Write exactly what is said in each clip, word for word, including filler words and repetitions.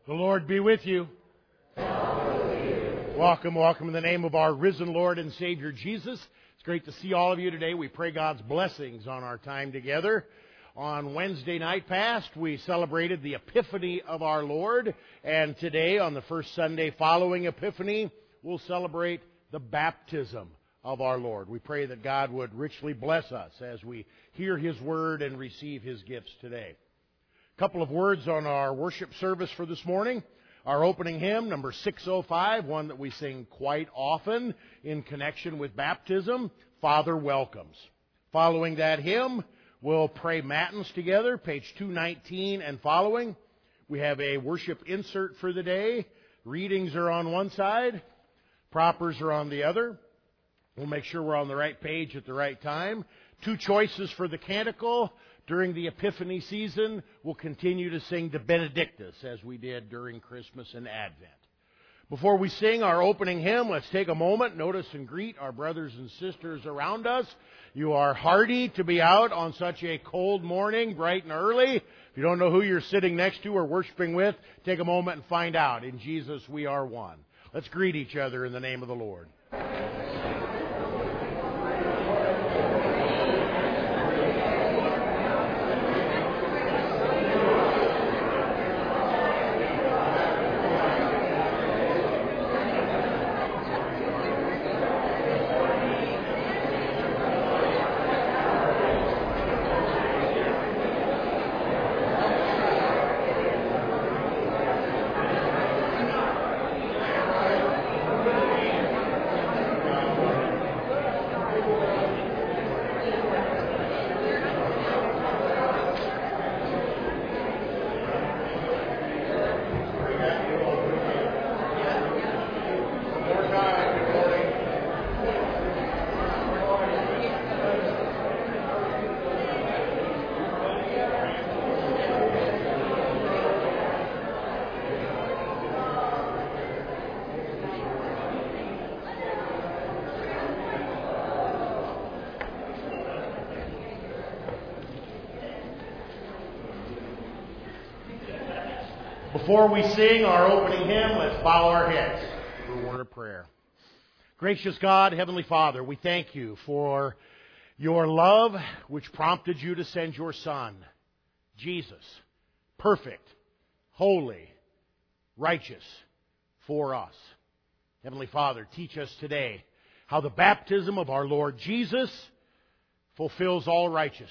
The Lord be with you. Welcome, welcome in the name of our risen Lord and Savior Jesus. It's great to see all of you today. We pray God's blessings on our time together. On Wednesday night past, we celebrated the Epiphany of our Lord. And today, on the first Sunday following Epiphany, we'll celebrate the baptism of our Lord. We pray that God would richly bless us as we hear His Word and receive His gifts today. A couple of words on our worship service for this morning. Our opening hymn, number six oh five, one that we sing quite often in connection with baptism, Father Welcomes. Following that hymn, we'll pray matins together, page two nineteen and following. We have a worship insert for the day. Readings are on one side, propers are on the other. We'll make sure we're on the right page at the right time. Two choices for the canticle. During the Epiphany season, we'll continue to sing the Benedictus as we did during Christmas and Advent. Before we sing our opening hymn, let's take a moment, notice and greet our brothers and sisters around us. You are hearty to be out on such a cold morning, bright and early. If you don't know who you're sitting next to or worshiping with, take a moment and find out. In Jesus, we are one. Let's greet each other in the name of the Lord. Before we sing our opening hymn, let's bow our heads for a word of prayer. Gracious God, Heavenly Father, we thank you for your love which prompted you to send your Son, Jesus, perfect, holy, righteous, for us. Heavenly Father, teach us today how the baptism of our Lord Jesus fulfills all righteousness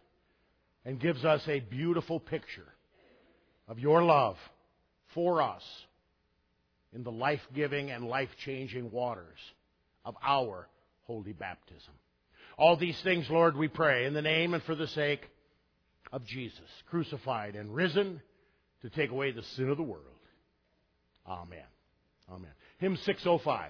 and gives us a beautiful picture of your love for us in the life-giving and life-changing waters of our holy baptism. All these things, Lord, we pray in the name and for the sake of Jesus, crucified and risen to take away the sin of the world. Amen. Amen. Hymn six oh five.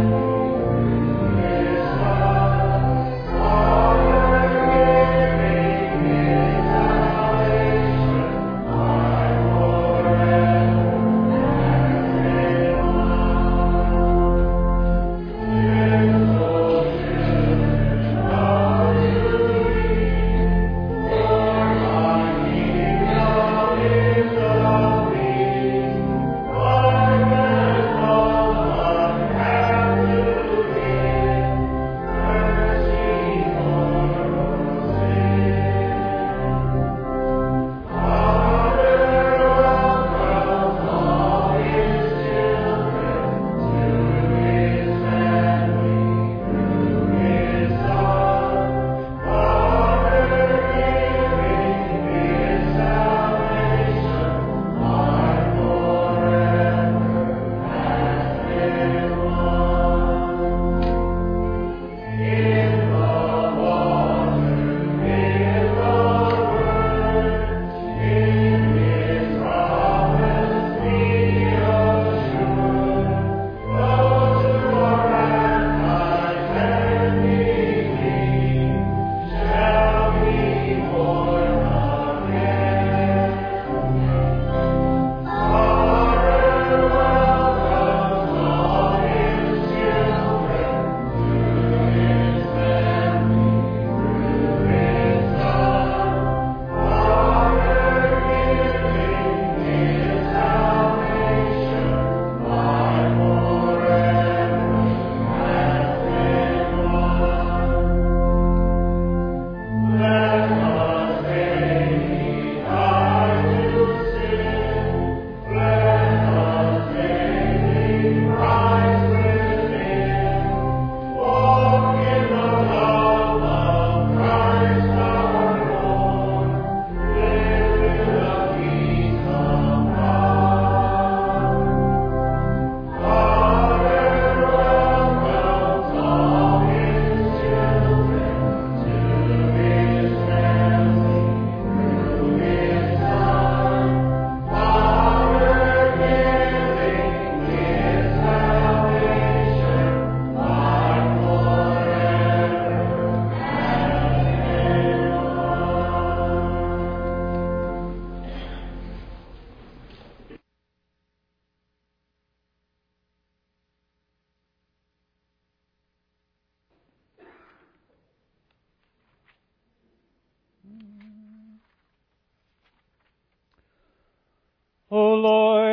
Father,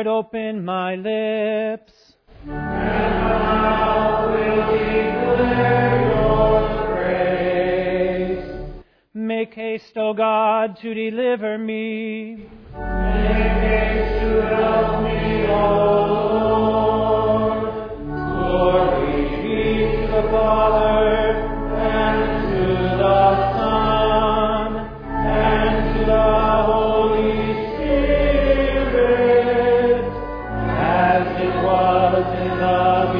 Lord, open my lips. And I will declare your praise. Make haste, O God, to deliver me. Make haste to help me, O Lord. Glory be to the Father, and to the Son, and to the Holy Spirit, as it was in the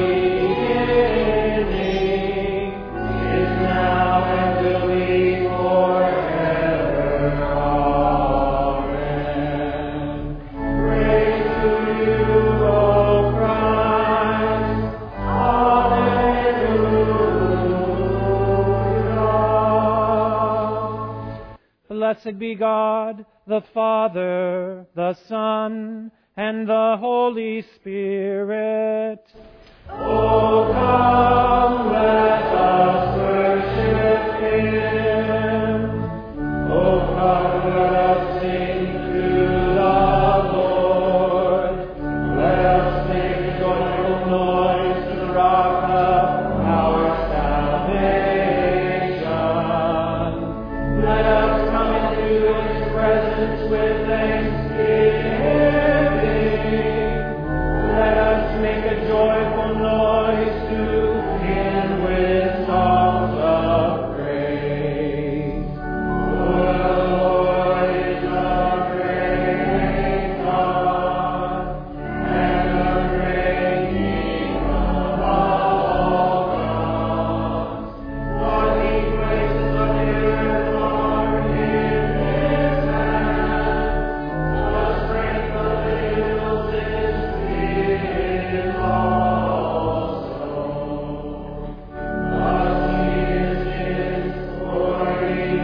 beginning, is now, and will be forever. Amen. Praise to you, O Christ. Hallelujah. Blessed be God, the Father, the Son, and the Holy Spirit. O come, let us worship Him. O come, let us sing to the Lord. Let us make a joyful noise to the rock of our salvation. Let us come into His presence with thanksgiving. Let us make a joyful noise to Him with songs of praise. For the Lord is a great God, and a great King above all gods. For He places the earth are in His hand. The strength of the hills is His also. Thus He is His, for He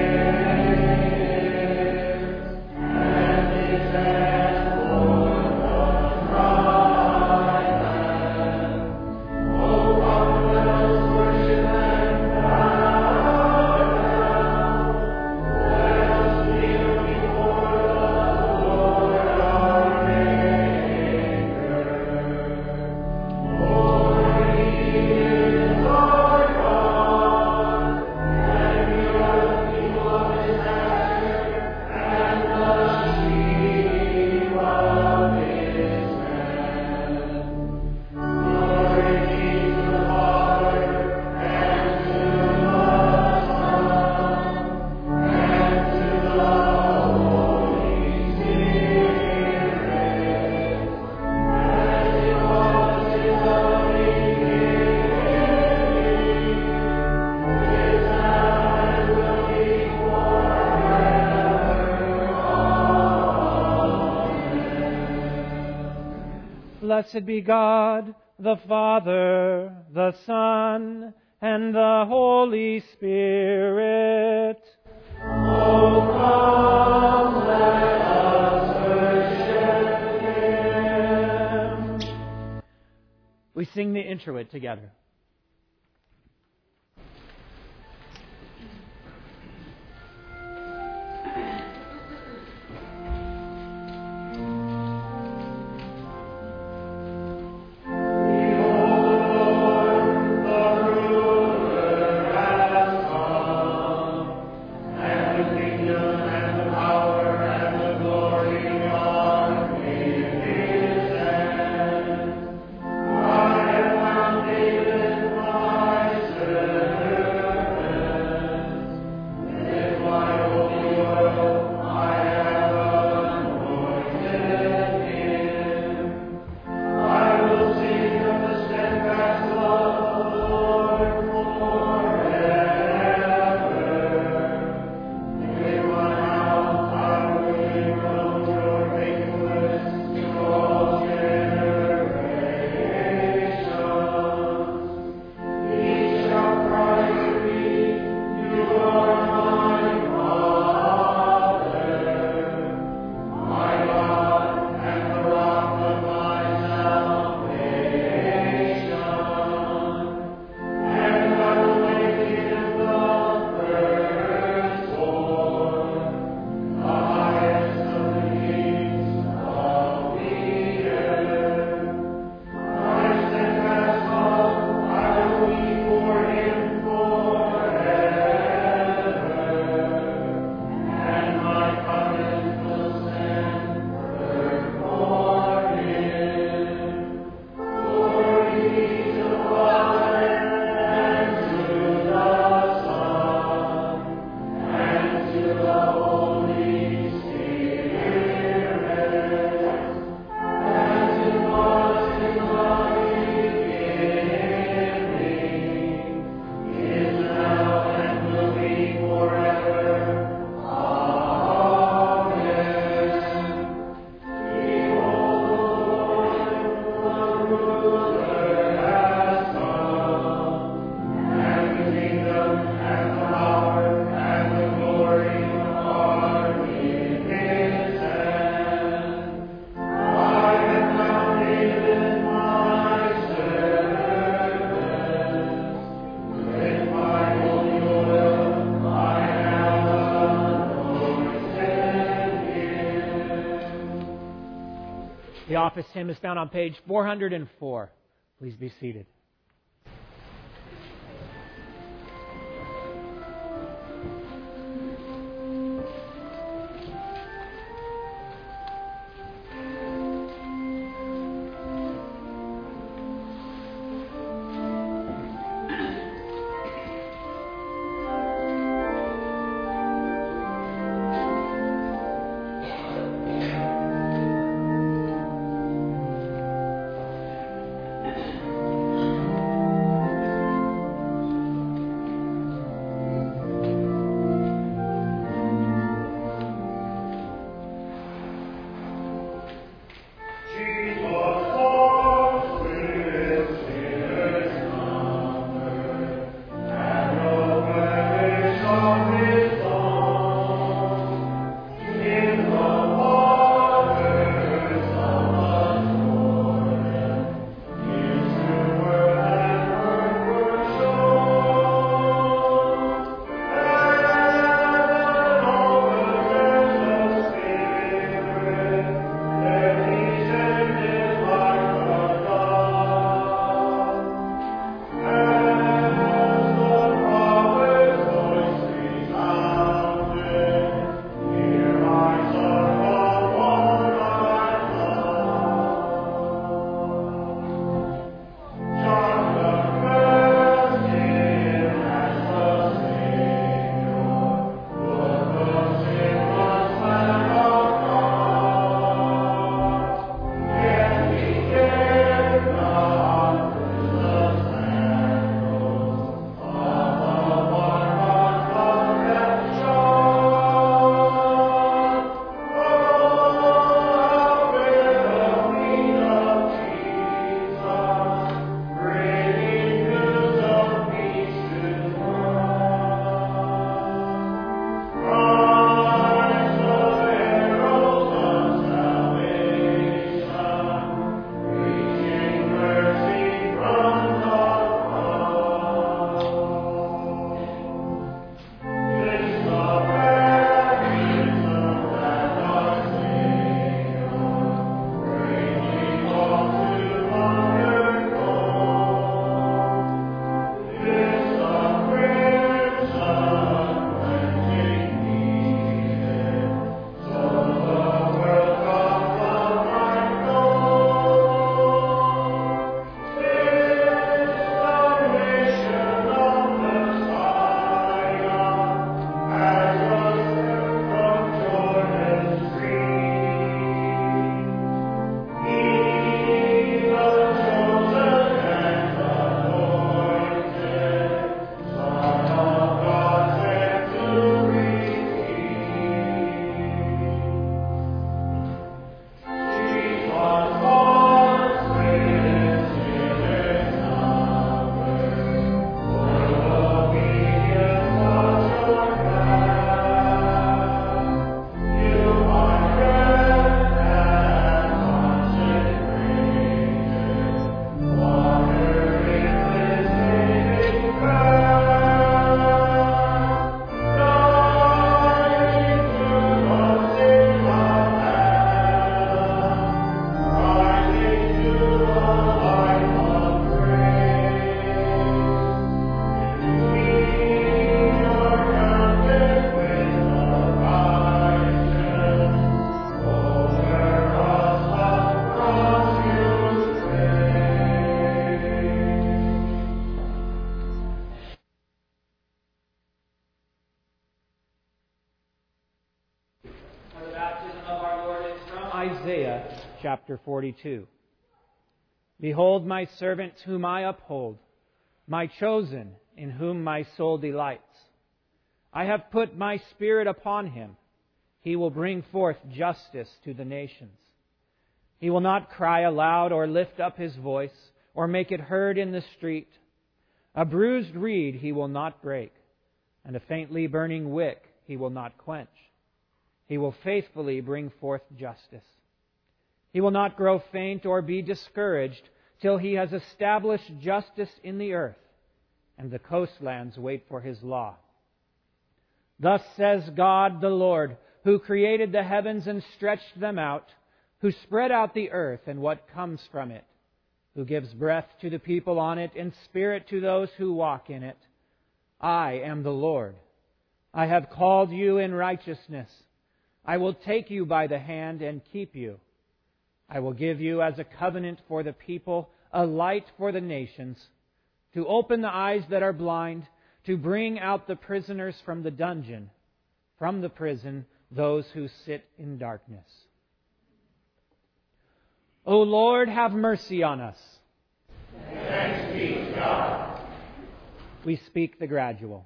lives, and His hand for the right hand. O come, let us worship and bow down. Let us kneel before the Lord our Maker. For He is our God, and we are the people of His pasture, and the sheep of His hand. Glory be to the Father, and to the Son, and to the Holy Spirit, as it was in the beginning, is now, and will be forever. Blessed be God, the Father, the Son, and the Holy Spirit. O come, let us worship Him. We sing the introit together. I have found David The office hymn is found on page four hundred four. Please be seated. Isaiah chapter forty-two. Behold my servant whom I uphold, my chosen in whom my soul delights. I have put my spirit upon him. He will bring forth justice to the nations. He will not cry aloud or lift up his voice or make it heard in the street. A bruised reed he will not break, and a faintly burning wick he will not quench. He will faithfully bring forth justice. He will not grow faint or be discouraged till he has established justice in the earth, and the coastlands wait for his law. Thus says God the Lord, who created the heavens and stretched them out, who spread out the earth and what comes from it, who gives breath to the people on it and spirit to those who walk in it. I am the Lord. I have called you in righteousness. I will take you by the hand and keep you. I will give you as a covenant for the people, a light for the nations, to open the eyes that are blind, to bring out the prisoners from the dungeon, from the prison, those who sit in darkness. O Lord, have mercy on us. Thanks be to God. We speak the gradual.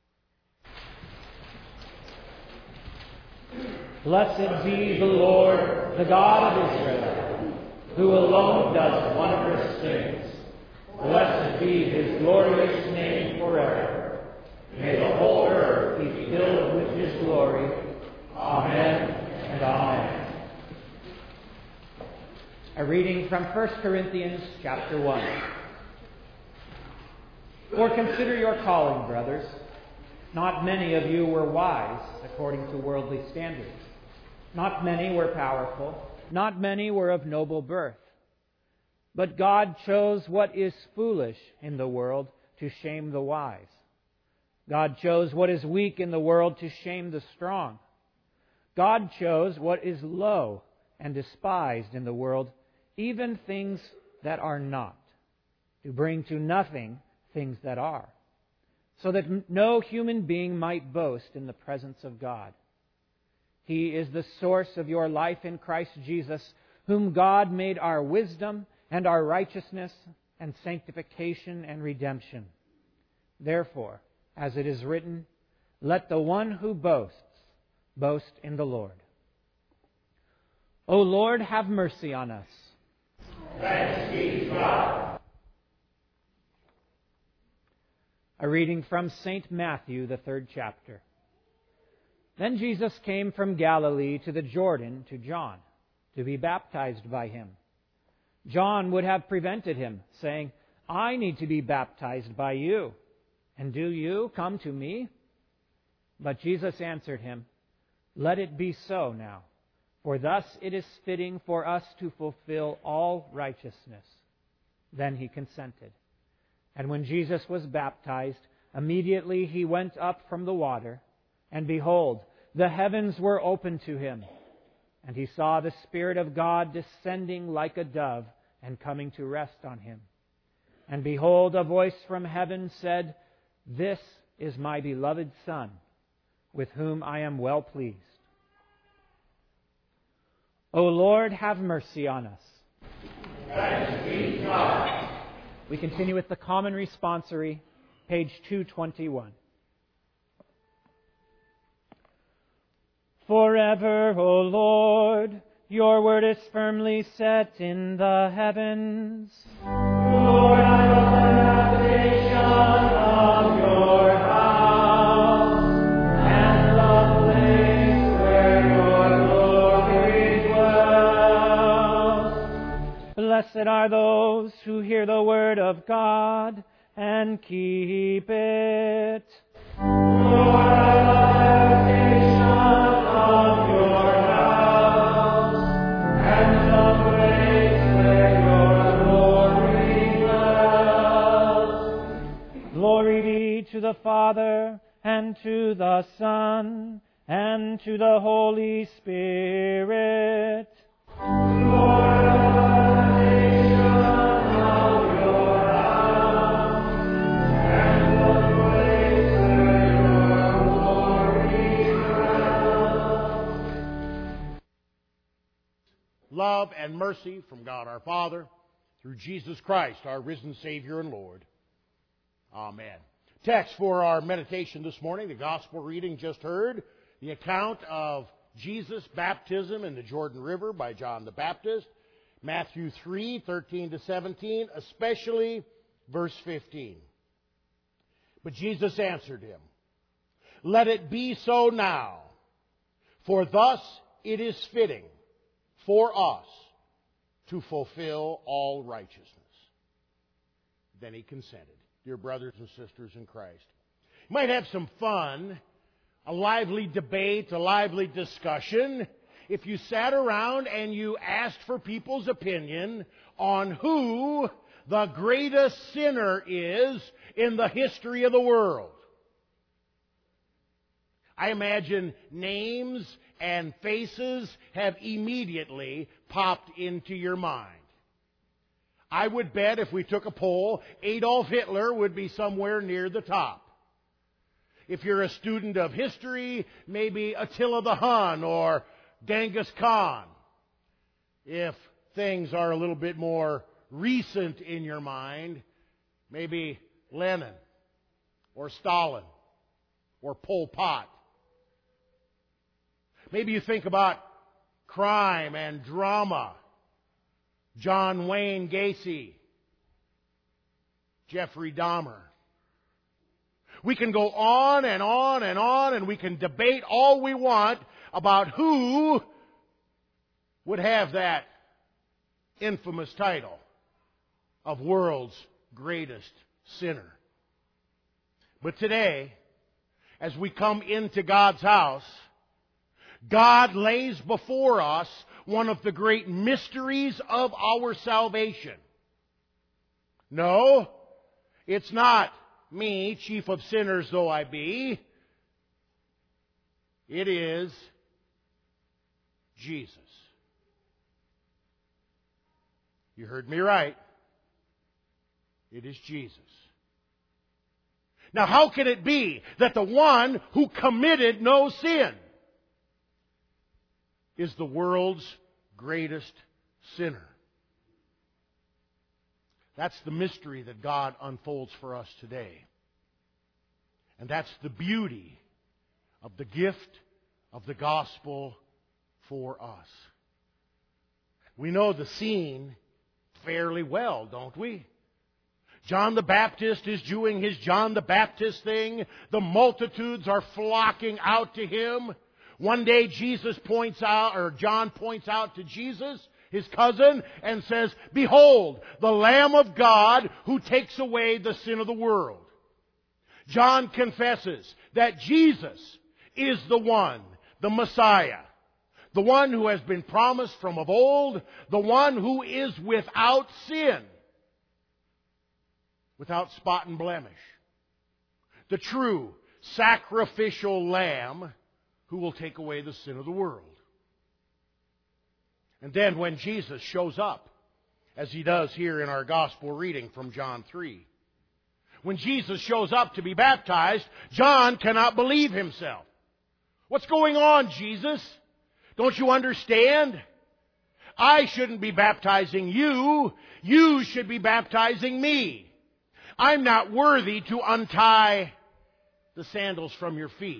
Blessed be the Lord, the God of Israel, who alone does wondrous things. Blessed be His glorious name forever. May the whole earth be filled with His glory. Amen and amen. A reading from First Corinthians chapter one. For consider your calling, brothers. Not many of you were wise according to worldly standards. Not many were powerful. Not many were of noble birth. But God chose what is foolish in the world to shame the wise. God chose what is weak in the world to shame the strong. God chose what is low and despised in the world, even things that are not, to bring to nothing things that are, so that no human being might boast in the presence of God. He is the source of your life in Christ Jesus, whom God made our wisdom and our righteousness and sanctification and redemption. Therefore, as it is written, let the one who boasts, boast in the Lord. O Lord, have mercy on us. Thanks be to God. A reading from Saint Matthew, the third chapter. Then Jesus came from Galilee to the Jordan to John, to be baptized by him. John would have prevented him, saying, I need to be baptized by you, and do you come to me? But Jesus answered him, Let it be so now, for thus it is fitting for us to fulfill all righteousness. Then he consented. And when Jesus was baptized, immediately he went up from the water, and behold, the heavens were opened to him. And he saw the Spirit of God descending like a dove and coming to rest on him. And behold, a voice from heaven said, This is my beloved Son, with whom I am well pleased. O Lord, have mercy on us. Thanks be to God. We continue with the Common Responsory, page two twenty-one. Forever, O Lord, your word is firmly set in the heavens. Lord, I know the habitation of your house, and the place where your glory dwells. Blessed are those who hear the word of God and keep it. Lord, I love the habitation of your house, and the place where your glory dwells. Glory be to the Father, and to the Son, and to the Holy Spirit. Lord, love and mercy from God our Father, through Jesus Christ, our risen Savior and Lord. Amen. Text for our meditation this morning, the Gospel reading just heard, the account of Jesus' baptism in the Jordan River by John the Baptist, Matthew three, thirteen to seventeen, especially verse fifteen. But Jesus answered him, Let it be so now, for thus it is fitting for us to fulfill all righteousness. Then he consented. Dear brothers and sisters in Christ, you might have some fun, a lively debate, a lively discussion if you sat around and you asked for people's opinion on who the greatest sinner is in the history of the world. I imagine names and faces have immediately popped into your mind. I would bet if we took a poll, Adolf Hitler would be somewhere near the top. If you're a student of history, maybe Attila the Hun or Genghis Khan. If things are a little bit more recent in your mind, maybe Lenin or Stalin or Pol Pot. Maybe you think about crime and drama. John Wayne Gacy, Jeffrey Dahmer. We can go on and on and on, and we can debate all we want about who would have that infamous title of world's greatest sinner. But today, as we come into God's house, God lays before us one of the great mysteries of our salvation. No, it's not me, chief of sinners though I be. It is Jesus. You heard me right. It is Jesus. Now, how can it be that the one who committed no sin is the world's greatest sinner? That's the mystery that God unfolds for us today. And that's the beauty of the gift of the gospel for us. We know the scene fairly well, don't we? John the Baptist is doing his John the Baptist thing. The multitudes are flocking out to him. One day Jesus points out, or John points out to Jesus, his cousin, and says, "Behold, the Lamb of God who takes away the sin of the world." John confesses that Jesus is the one, the Messiah, the one who has been promised from of old, the one who is without sin, without spot and blemish, the true sacrificial Lamb who will take away the sin of the world. And then when Jesus shows up, as he does here in our gospel reading from John three, when Jesus shows up to be baptized, John cannot believe himself. What's going on, Jesus? Don't you understand? I shouldn't be baptizing you. You should be baptizing me. I'm not worthy to untie the sandals from your feet.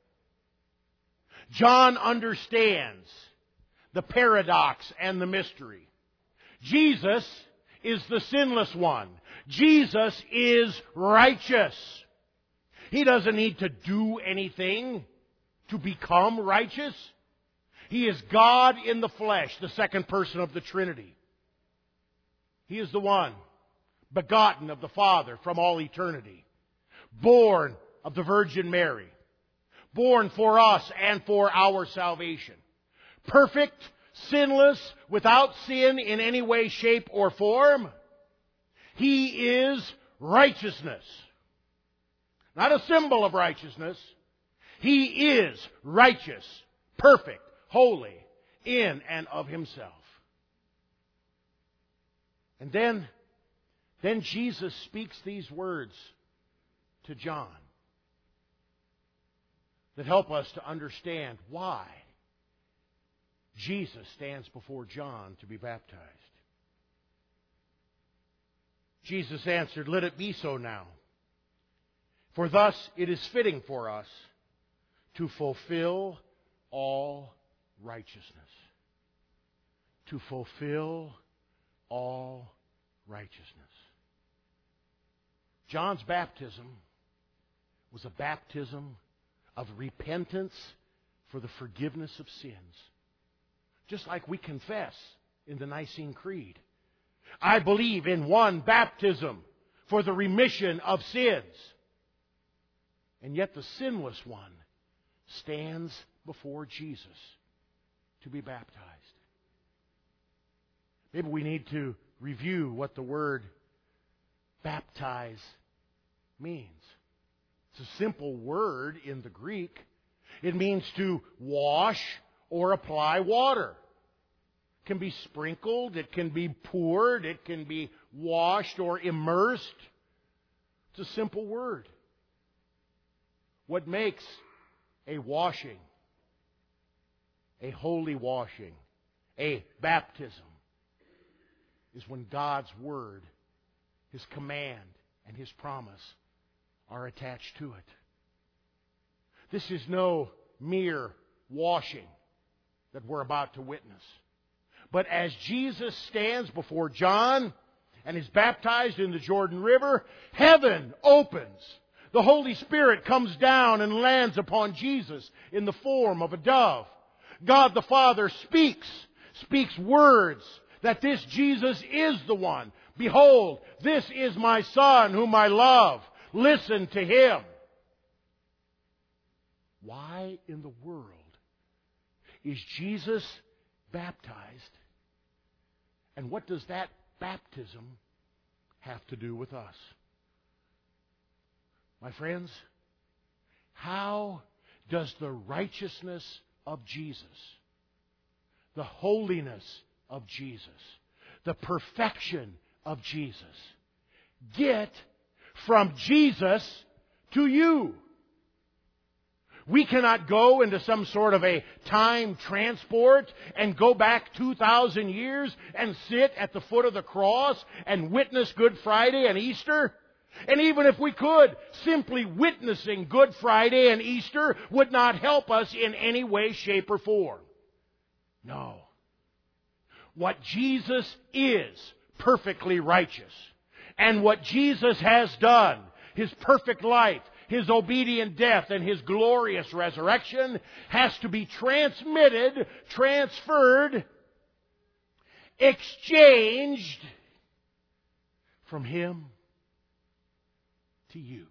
John understands the paradox and the mystery. Jesus is the sinless one. Jesus is righteous. He doesn't need to do anything to become righteous. He is God in the flesh, the second person of the Trinity. He is the one begotten of the Father from all eternity, born of the Virgin Mary, born for us and for our salvation. Perfect, sinless, without sin in any way, shape, or form. He is righteousness. Not a symbol of righteousness. He is righteous, perfect, holy, in and of himself. And then, then Jesus speaks these words to John that help us to understand why Jesus stands before John to be baptized. Jesus answered, "Let it be so now. For thus it is fitting for us to fulfill all righteousness." To fulfill all righteousness. John's baptism was a baptism of repentance for the forgiveness of sins. Just like we confess in the Nicene Creed. I believe in one baptism for the remission of sins. And yet the sinless one stands before Jesus to be baptized. Maybe we need to review what the word baptize means. It's a simple word in the Greek. It means to wash or apply water. It can be sprinkled, it can be poured, it can be washed or immersed. It's a simple word. What makes a washing, a holy washing, a baptism, is when God's Word, His command, and His promise are attached to it. This is no mere washing that we're about to witness. But as Jesus stands before John and is baptized in the Jordan River, heaven opens. The Holy Spirit comes down and lands upon Jesus in the form of a dove. God the Father speaks, speaks words that this Jesus is the one. Behold, this is my Son whom I love. Listen to Him. Why in the world is Jesus baptized? And what does that baptism have to do with us? My friends, how does the righteousness of Jesus, the holiness of Jesus, the perfection of Jesus, get from Jesus to you? We cannot go into some sort of a time transport and go back two thousand years and sit at the foot of the cross and witness Good Friday and Easter. And even if we could, simply witnessing Good Friday and Easter would not help us in any way, shape, or form. No. What Jesus is, perfectly righteous, and what Jesus has done, His perfect life, His obedient death, and His glorious resurrection, has to be transmitted, transferred, exchanged from Him to you.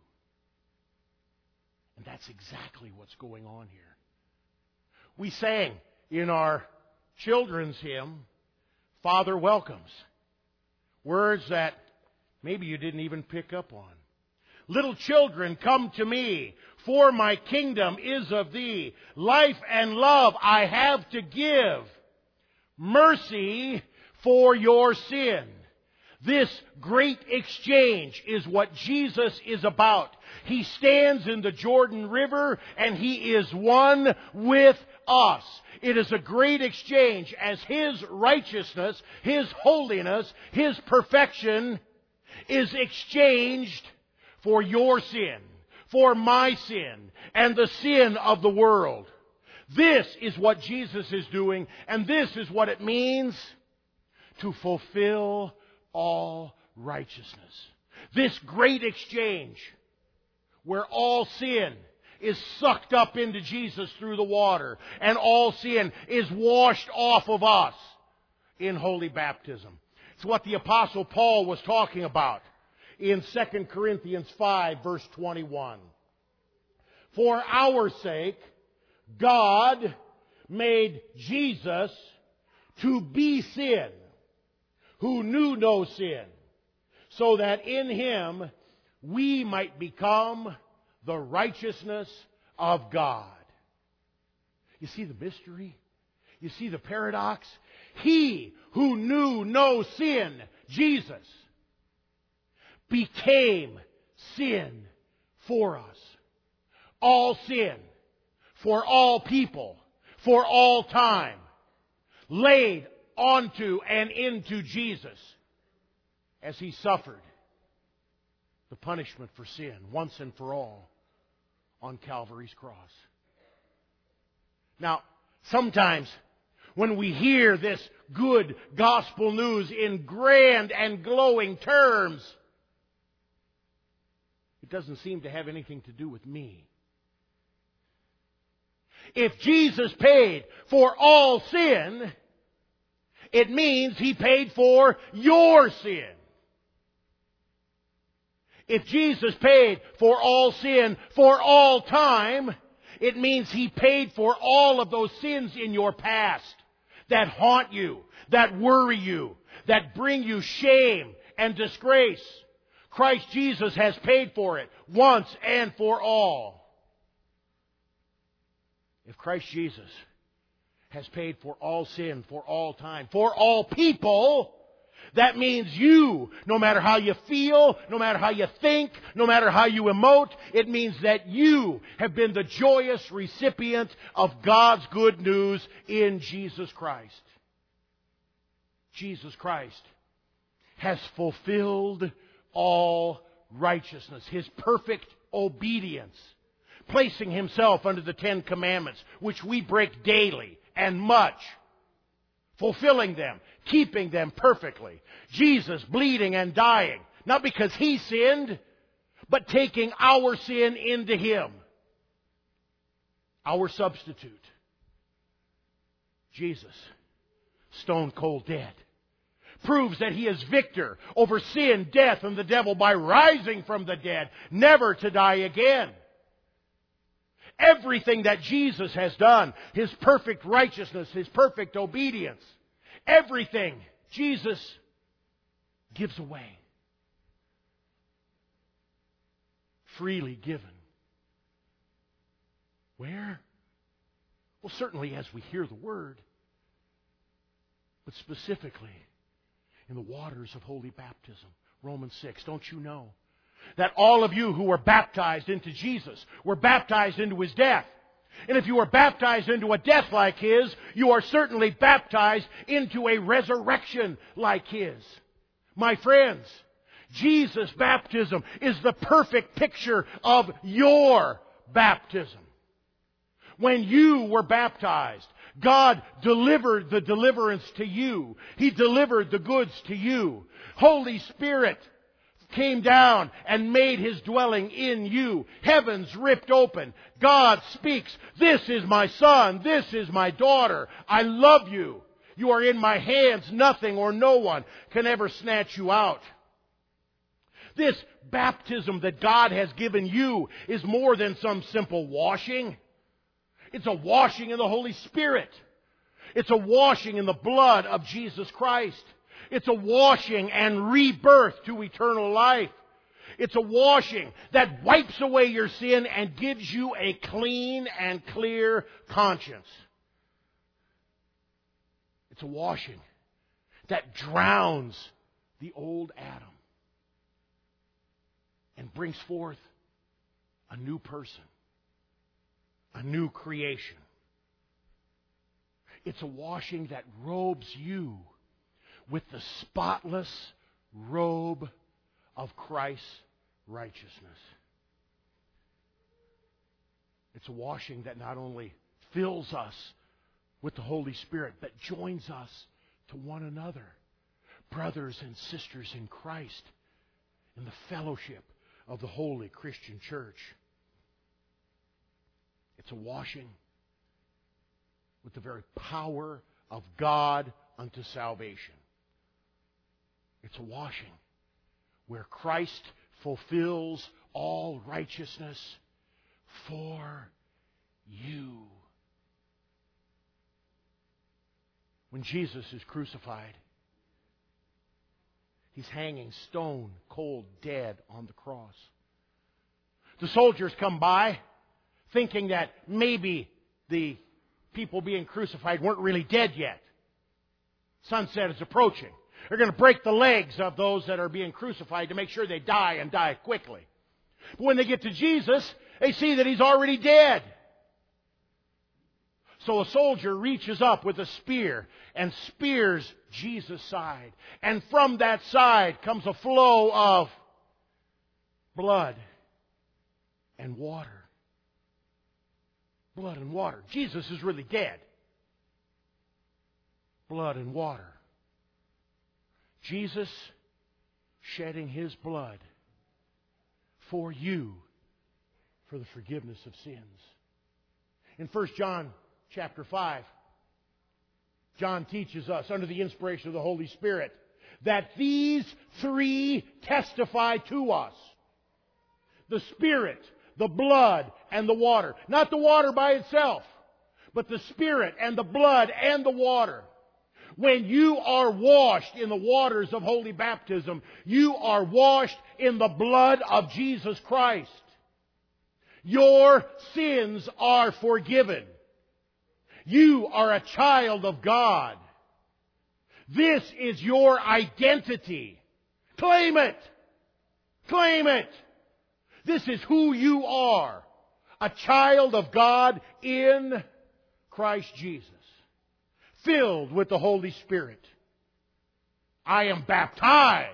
And that's exactly what's going on here. We sang in our children's hymn, Father Welcomes, words that maybe you didn't even pick up on. Little children, come to me, for my kingdom is of thee. Life and love I have to give. Mercy for your sin. This great exchange is what Jesus is about. He stands in the Jordan River and He is one with us. It is a great exchange as His righteousness, His holiness, His perfection is exchanged for your sin, for my sin, and the sin of the world. This is what Jesus is doing, and this is what it means to fulfill all righteousness. This great exchange where all sin is sucked up into Jesus through the water and all sin is washed off of us in holy baptism. It's what the Apostle Paul was talking about in Second Corinthians five, verse twenty-one. For our sake, God made Jesus to be sin, who knew no sin, so that in Him we might become the righteousness of God. You see the mystery? You see the paradox? He who knew no sin, Jesus, became sin for us. All sin, for all people, for all time, laid onto and into Jesus as He suffered the punishment for sin once and for all on Calvary's cross. Now, sometimes when we hear this good gospel news in grand and glowing terms, it doesn't seem to have anything to do with me. If Jesus paid for all sin, it means He paid for your sin. If Jesus paid for all sin for all time, it means He paid for all of those sins in your past. that haunt you, that worry you, that bring you shame and disgrace. Christ Jesus has paid for it once and for all. If Christ Jesus has paid for all sin, for all time, for all people, that means you, no matter how you feel, no matter how you think, no matter how you emote, it means that you have been the joyous recipient of God's good news in Jesus Christ. Jesus Christ has fulfilled all righteousness, His perfect obedience, placing Himself under the Ten Commandments, which we break daily and much, fulfilling them, keeping them perfectly. Jesus bleeding and dying, not because He sinned, but taking our sin into Him. Our substitute. Jesus, stone cold dead, proves that He is victor over sin, death, and the devil by rising from the dead, never to die again. Everything that Jesus has done, His perfect righteousness, His perfect obedience, everything Jesus gives away. Freely given. Where? Well, certainly as we hear the Word, but specifically in the waters of holy baptism. Romans six, don't you know that all of you who were baptized into Jesus were baptized into His death? And if you were baptized into a death like His, you are certainly baptized into a resurrection like His. My friends, Jesus' baptism is the perfect picture of your baptism. When you were baptized, God delivered the deliverance to you. He delivered the goods to you. Holy Spirit came down and made His dwelling in you. Heavens ripped open. God speaks, "This is my son. This is my daughter. I love you. You are in my hands. Nothing or no one can ever snatch you out." This baptism that God has given you is more than some simple washing. It's a washing in the Holy Spirit. It's a washing in the blood of Jesus Christ. It's a washing and rebirth to eternal life. It's a washing that wipes away your sin and gives you a clean and clear conscience. It's a washing that drowns the old Adam and brings forth a new person, a new creation. It's a washing that robes you with the spotless robe of Christ's righteousness. It's a washing that not only fills us with the Holy Spirit, but joins us to one another, brothers and sisters in Christ, in the fellowship of the holy Christian church. It's a washing with the very power of God unto salvation. It's a washing where Christ fulfills all righteousness for you. When Jesus is crucified, He's hanging stone cold dead on the cross. The soldiers come by thinking that maybe the people being crucified weren't really dead yet. Sunset is approaching. They're going to break the legs of those that are being crucified to make sure they die and die quickly. But when they get to Jesus, they see that He's already dead. So a soldier reaches up with a spear and spears Jesus' side. And from that side comes a flow of blood and water. Blood and water. Jesus is really dead. Blood and water. Jesus shedding His blood for you for the forgiveness of sins. In First John chapter five, John teaches us, under the inspiration of the Holy Spirit, that these three testify to us. The Spirit, the blood, and the water. Not the water by itself, but the Spirit and the blood and the water. When you are washed in the waters of holy baptism, you are washed in the blood of Jesus Christ. Your sins are forgiven. You are a child of God. This is your identity. Claim it. Claim it. This is who you are. A child of God in Christ Jesus. Filled with the Holy Spirit. I am baptized.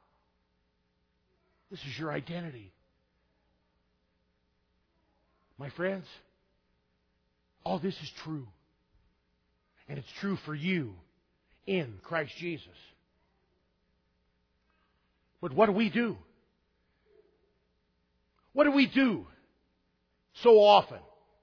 This is your identity. My friends, all this is true. And it's true for you in Christ Jesus. But what do we do? What do we do so often?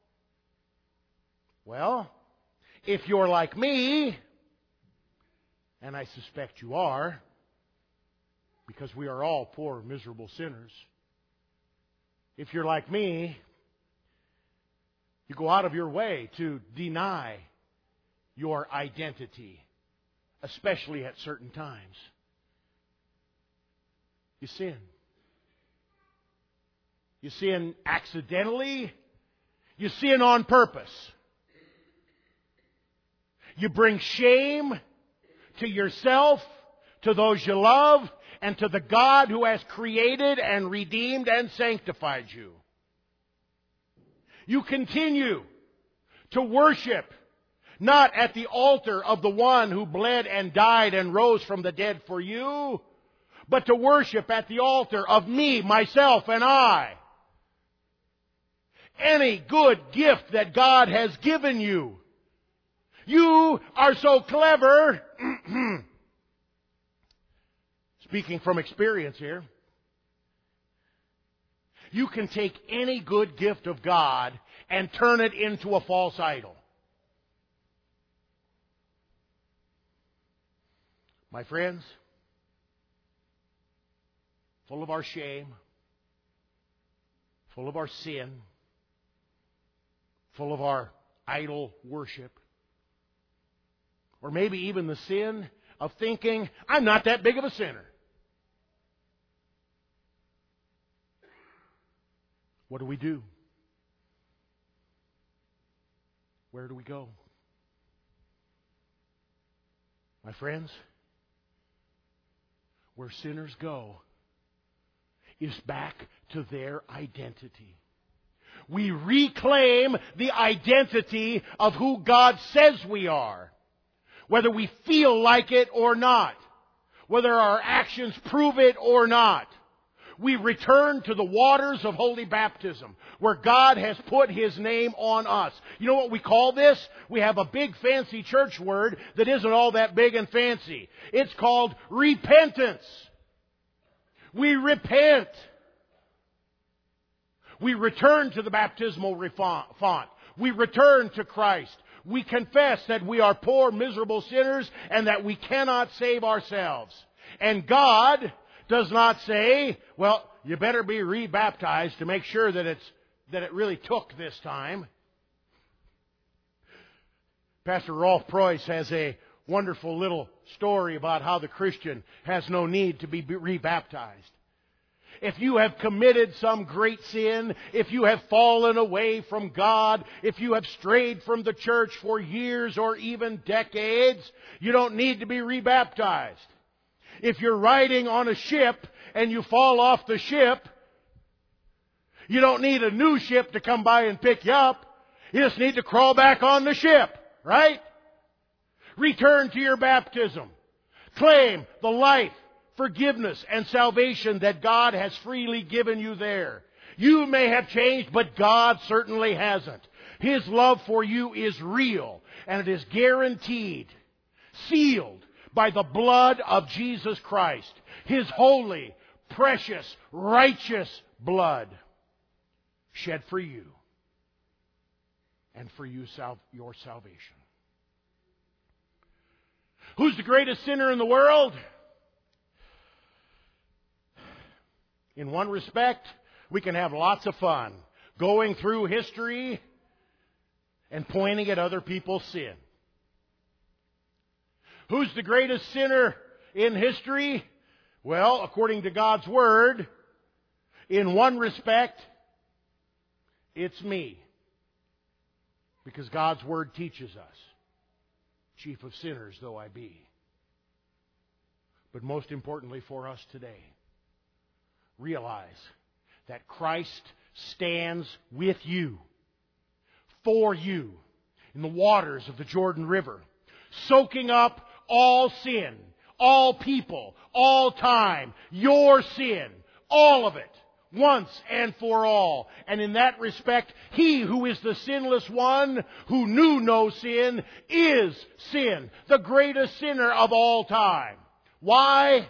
Well, if you're like me, and I suspect you are, because we are all poor, miserable sinners, if you're like me, you go out of your way to deny your identity, especially at certain times. You sin. You sin accidentally. You sin on purpose. You bring shame to yourself, to those you love, and to the God who has created and redeemed and sanctified you. You continue to worship, not at the altar of the one who bled and died and rose from the dead for you, but to worship at the altar of me, myself, and I. Any good gift that God has given you. You are so clever, speaking from experience here, you can take any good gift of God and turn it into a false idol. My friends, full of our shame, full of our sin, full of our idol worship, or maybe even the sin of thinking, I'm not that big of a sinner. What do we do? Where do we go? My friends, where sinners go is back to their identity. We reclaim the identity of who God says we are. Whether we feel like it or not. Whether our actions prove it or not. We return to the waters of holy baptism, where God has put His name on us. You know what we call this? We have a big fancy church word that isn't all that big and fancy. It's called repentance. We repent. We return to the baptismal font. We return to Christ. We confess that we are poor, miserable sinners and that we cannot save ourselves. And God does not say, well, you better be rebaptized to make sure that it's that it really took this time. Pastor Rolf Preuss has a wonderful little story about how the Christian has no need to be rebaptized. If you have committed some great sin, if you have fallen away from God, if you have strayed from the church for years or even decades, you don't need to be rebaptized. If you're riding on a ship and you fall off the ship, you don't need a new ship to come by and pick you up. You just need to crawl back on the ship, right? Return to your baptism. Claim the life, forgiveness, and salvation that God has freely given you there. You may have changed, but God certainly hasn't. His love for you is real, and it is guaranteed, sealed by the blood of Jesus Christ, His holy, precious, righteous blood shed for you and for you sal- your salvation. Who's the greatest sinner in the world? In one respect, we can have lots of fun going through history and pointing at other people's sin. Who's the greatest sinner in history? Well, according to God's Word, in one respect, it's me. Because God's Word teaches us, chief of sinners though I be. But most importantly for us today, realize that Christ stands with you, for you, in the waters of the Jordan River, soaking up all sin, all people, all time, your sin, all of it, once and for all. And in that respect, He who is the sinless one, who knew no sin, is sin, the greatest sinner of all time. Why?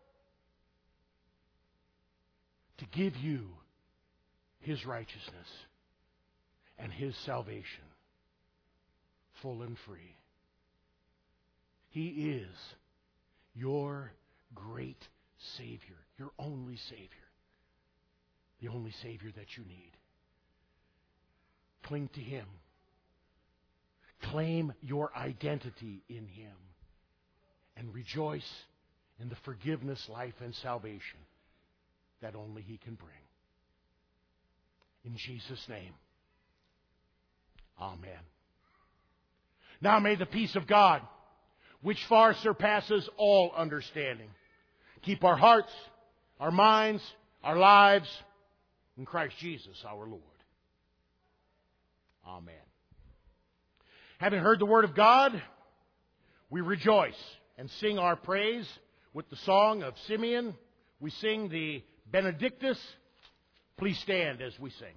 To give you His righteousness and His salvation, full and free. He is your great Savior, your only Savior, the only Savior that you need. Cling to Him. Claim your identity in Him. And rejoice in the forgiveness, life, and salvation that only He can bring. In Jesus' name, amen. Now may the peace of God, which far surpasses all understanding, keep our hearts, our minds, our lives in Christ Jesus our Lord. Amen. Having heard the Word of God, we rejoice and sing our praise with the song of Simeon. We sing the Benedictus. Please stand as we sing.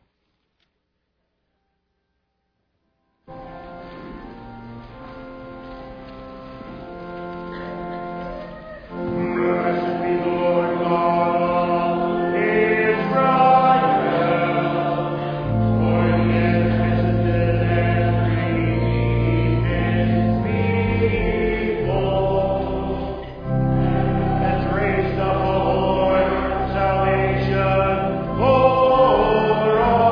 For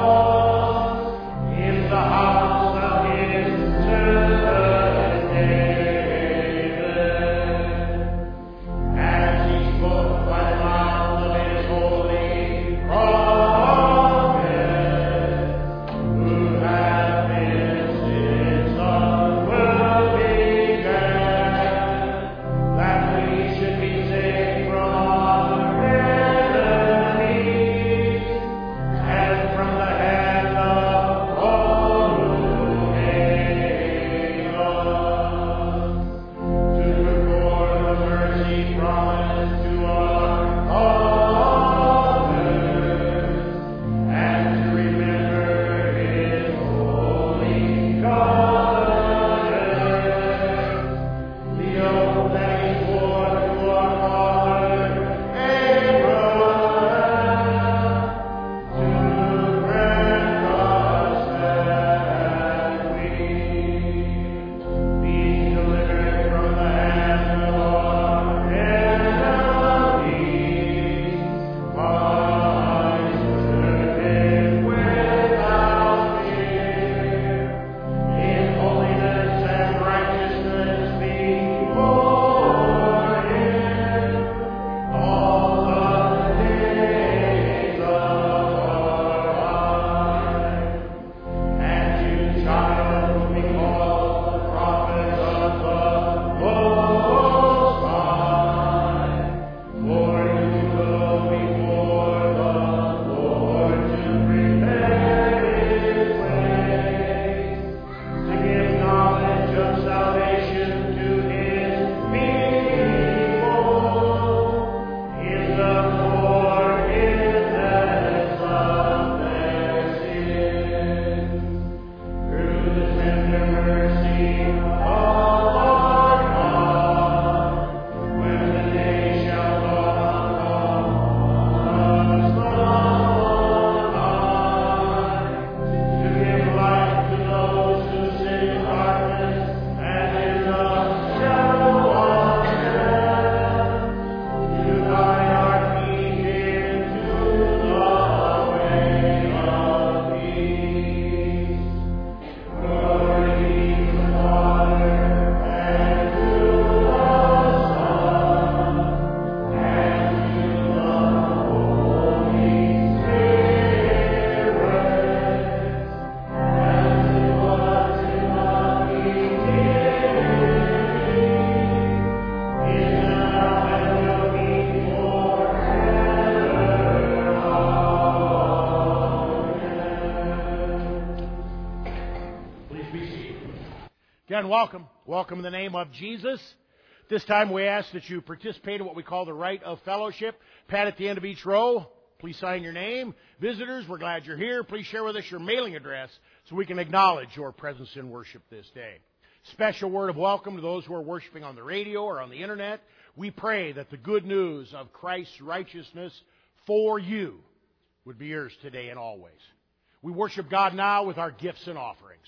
Again, welcome. Welcome in the name of Jesus. This time we ask that you participate in what we call the rite of fellowship. Pat at the end of each row. Please sign your name. Visitors, we're glad you're here. Please share with us your mailing address so we can acknowledge your presence in worship this day. Special word of welcome to those who are worshiping on the radio or on the internet. We pray that the good news of Christ's righteousness for you would be yours today and always. We worship God now with our gifts and offerings.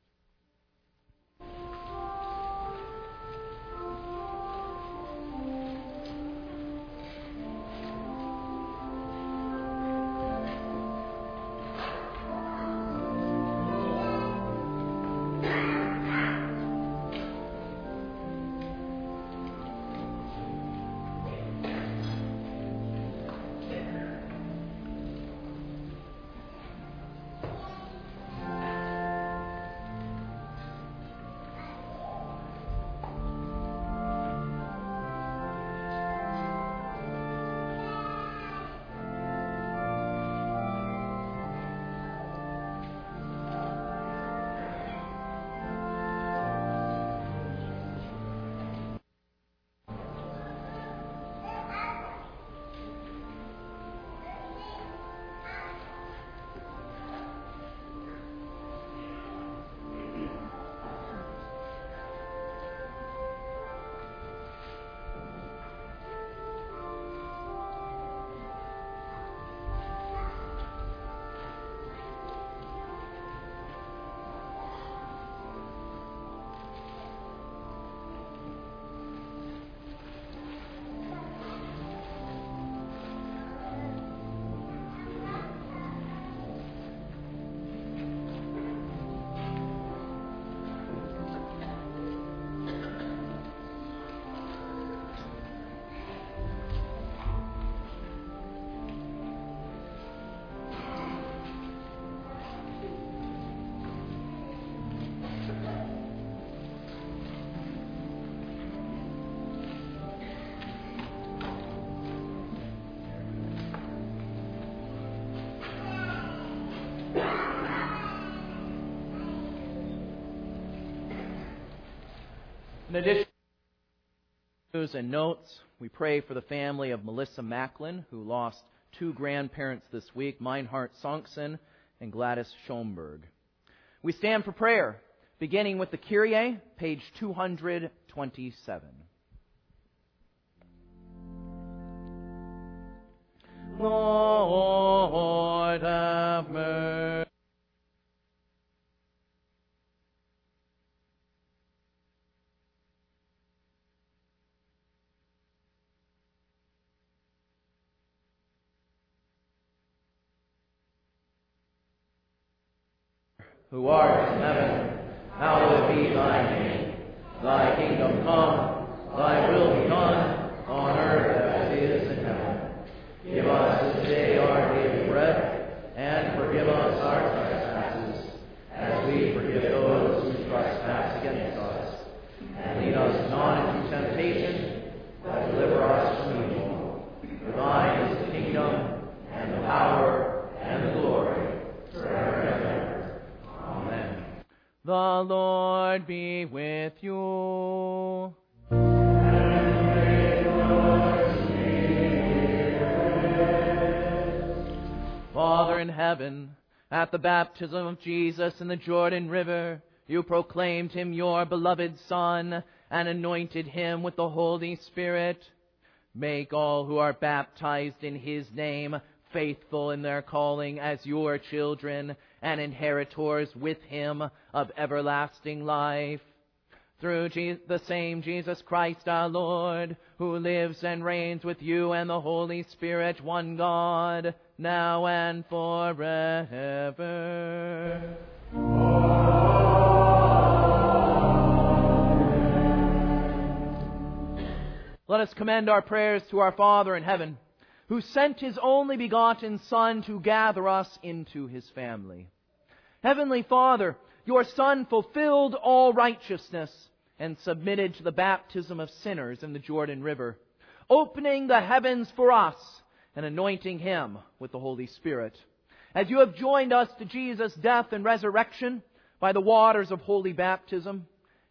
In addition to news and notes, we pray for the family of Melissa Macklin, who lost two grandparents this week, Meinhard Sonksen and Gladys Schomburg. We stand for prayer, beginning with the Kyrie, page two hundred twenty-seven. Lord, have mercy. Who art in heaven, hallowed be thy name. Thy kingdom come, thy will be done, on earth as it is in heaven. Give us this day our daily bread, and forgive us our trespasses, as we forgive those who trespass against us. And lead us not into temptation, but deliver us from evil. For thine is the kingdom, and the power, and the glory, forever and ever. Amen. The Lord be with you. And may your spirit. Father in heaven, at the baptism of Jesus in the Jordan River, you proclaimed him your beloved Son and anointed him with the Holy Spirit. Make all who are baptized in his name faithful in their calling as your children and inheritors with him of everlasting life. Through Je- the same Jesus Christ our Lord, who lives and reigns with you and the Holy Spirit, one God, now and forever. Let us commend our prayers to our Father in heaven, who sent his only begotten Son to gather us into his family. Heavenly Father, your Son fulfilled all righteousness and submitted to the baptism of sinners in the Jordan River, opening the heavens for us and anointing him with the Holy Spirit. As you have joined us to Jesus' death and resurrection by the waters of holy baptism,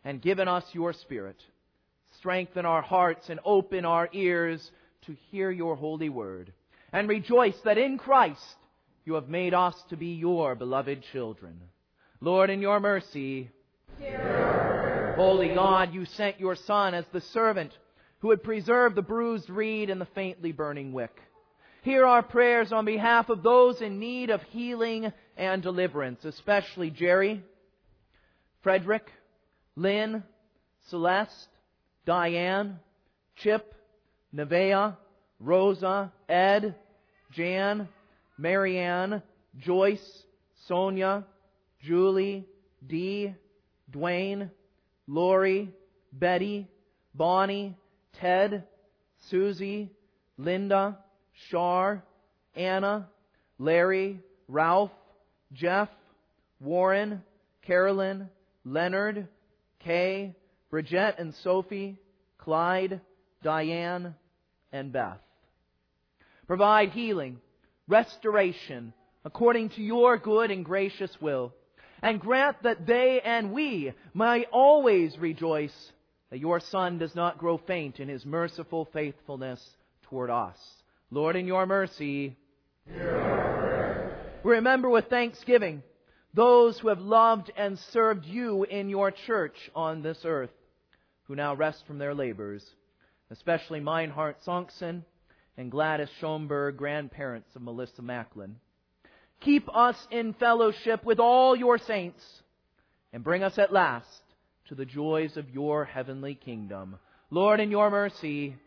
and given us your Spirit. Strengthen our hearts and open our ears to hear your holy word. And rejoice that in Christ you have made us to be your beloved children. Lord, in your mercy, Holy God, you sent your Son as the servant who would preserve the bruised reed and the faintly burning wick. Hear our prayers on behalf of those in need of healing and deliverance, especially Jerry, Frederick, Lynn, Celeste, Diane, Chip, Nevaeh, Rosa, Ed, Jan, Marianne, Joyce, Sonia, Julie, Dee, Dwayne, Lori, Betty, Bonnie, Ted, Susie, Linda, Shar, Anna, Larry, Ralph, Jeff, Warren, Carolyn, Leonard, Kay, Bridget and Sophie, Clyde, Diane, and Beth. Provide healing, restoration, according to your good and gracious will, and grant that they and we might always rejoice that your Son does not grow faint in his merciful faithfulness toward us. Lord, in your mercy, hear our prayer. Remember with thanksgiving those who have loved and served you in your church on this earth, who now rest from their labors, especially Meinhard Sonksen and Gladys Schoenberg, grandparents of Melissa Macklin. Keep us in fellowship with all your saints, and bring us at last to the joys of your heavenly kingdom. Lord, in your mercy,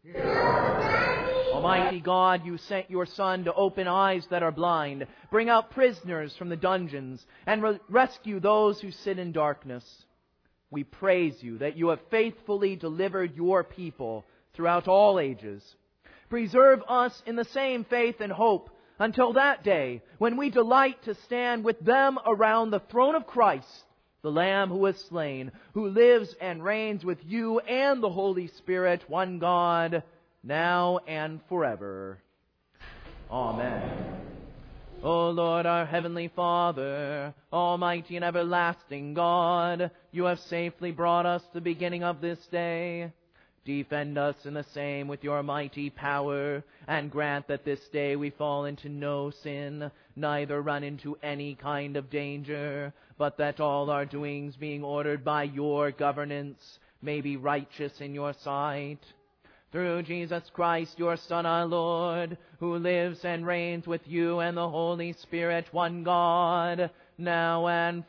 Almighty God, you sent your Son to open eyes that are blind, bring out prisoners from the dungeons, and re- rescue those who sit in darkness. We praise you that you have faithfully delivered your people throughout all ages. Preserve us in the same faith and hope until that day when we delight to stand with them around the throne of Christ, the Lamb who was slain, who lives and reigns with you and the Holy Spirit, one God, now and forever. Amen. O Lord, our heavenly Father, almighty and everlasting God, you have safely brought us to the beginning of this day. Defend us in the same with your mighty power, and grant that this day we fall into no sin, neither run into any kind of danger, but that all our doings, being ordered by your governance, may be righteous in your sight. Through Jesus Christ, your Son, our Lord, who lives and reigns with you and the Holy Spirit, one God, now and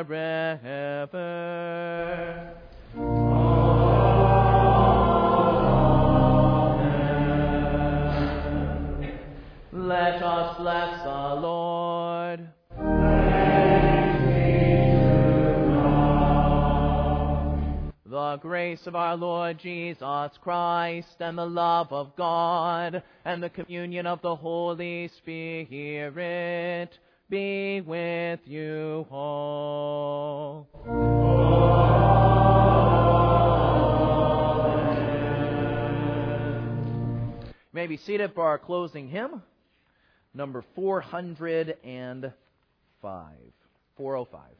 forever. Amen. Let us bless the Lord. The grace of our Lord Jesus Christ, and the love of God, and the communion of the Holy Spirit be with you all. Amen. You may be seated for our closing hymn, number four hundred five. four oh five.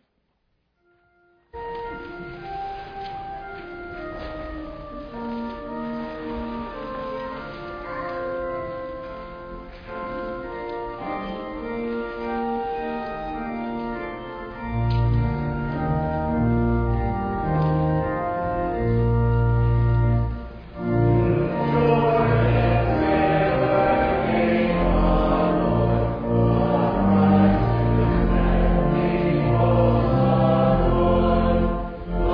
Lord,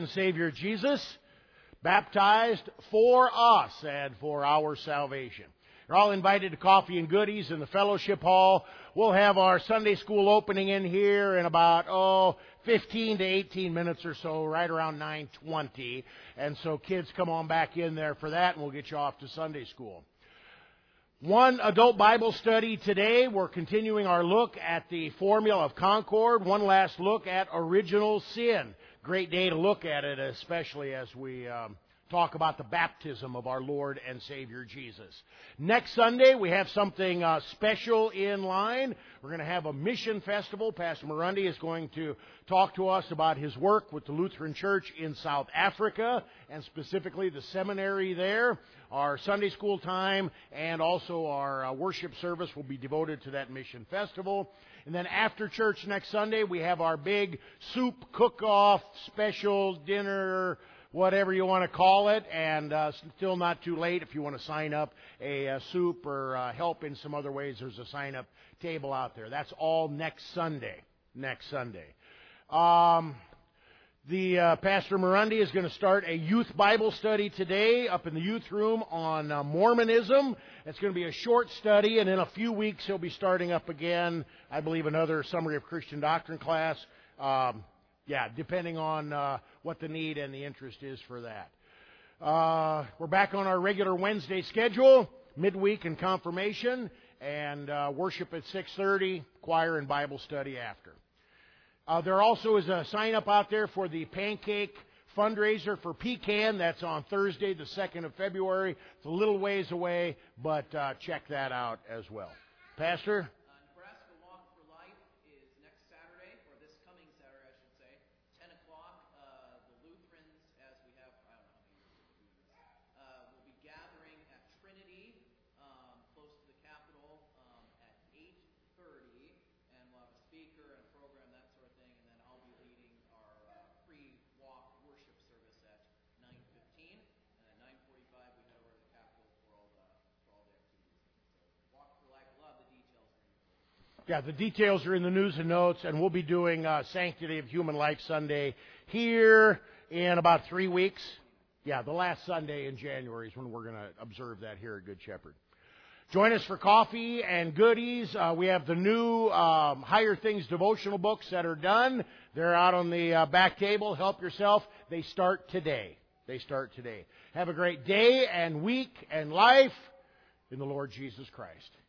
and Savior Jesus, baptized for us and for our salvation. You're all invited to coffee and goodies in the fellowship hall. We'll have our Sunday school opening in here in about, oh, fifteen to eighteen minutes or so, right around nine twenty. And so kids, come on back in there for that, and we'll get you off to Sunday school. One adult Bible study today. We're continuing our look at the formula of Concord. One last look at original sin. Great day to look at it, especially as we um, talk about the baptism of our Lord and Savior Jesus. Next Sunday, we have something uh, special in line. We're going to have a mission festival. Pastor Murundi is going to talk to us about his work with the Lutheran Church in South Africa, and specifically the seminary there. Our Sunday school time and also our uh, worship service will be devoted to that mission festival. And then after church next Sunday, we have our big soup cook-off special dinner, whatever you want to call it, and uh, still not too late if you want to sign up a, a soup or uh, help in some other ways. There's a sign-up table out there. That's all next Sunday. Next Sunday. Um, the uh, Pastor Murundi is going to start a youth Bible study today up in the youth room on uh, Mormonism. It's going to be a short study, and in a few weeks he'll be starting up again, I believe, another Summary of Christian Doctrine class. Um, Yeah, depending on uh, what the need and the interest is for that. Uh, we're back on our regular Wednesday schedule, midweek and confirmation, and uh, worship at six thirty, choir and Bible study after. Uh, there also is a sign-up out there for the pancake fundraiser for Pecan. That's on Thursday, the second of February. It's a little ways away, but uh, check that out as well. Pastor? Yeah, the details are in the news and notes, and we'll be doing uh, Sanctity of Human Life Sunday here in about three weeks. Yeah, the last Sunday in January is when we're going to observe that here at Good Shepherd. Join us for coffee and goodies. Uh, we have the new um, Higher Things devotional books that are done. They're out on the uh, back table. Help yourself. They start today. They start today. Have a great day and week and life in the Lord Jesus Christ.